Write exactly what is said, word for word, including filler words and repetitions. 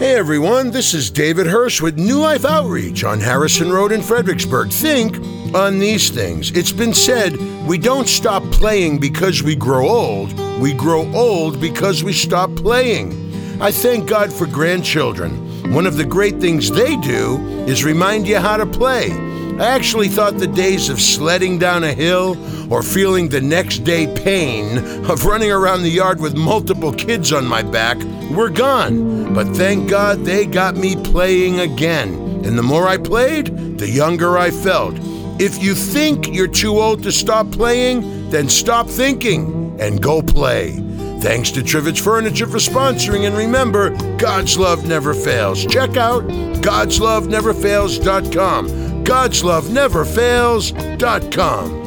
Hey everyone, this is David Hirsch with New Life Outreach on Harrison Road in Fredericksburg. Think on these things. It's been said, we don't stop playing because we grow old. We grow old because we stop playing. I thank God for grandchildren. One of the great things they do is remind you how to play. I actually thought the days of sledding down a hill or feeling the next day pain of running around the yard with multiple kids on my back were gone. But thank God they got me playing again. And the more I played, the younger I felt. If you think you're too old to stop playing, then stop thinking and go play. Thanks to Trivets Furniture for sponsoring, and remember, God's love never fails. Check out gods love never fails dot com. gods love never fails dot com.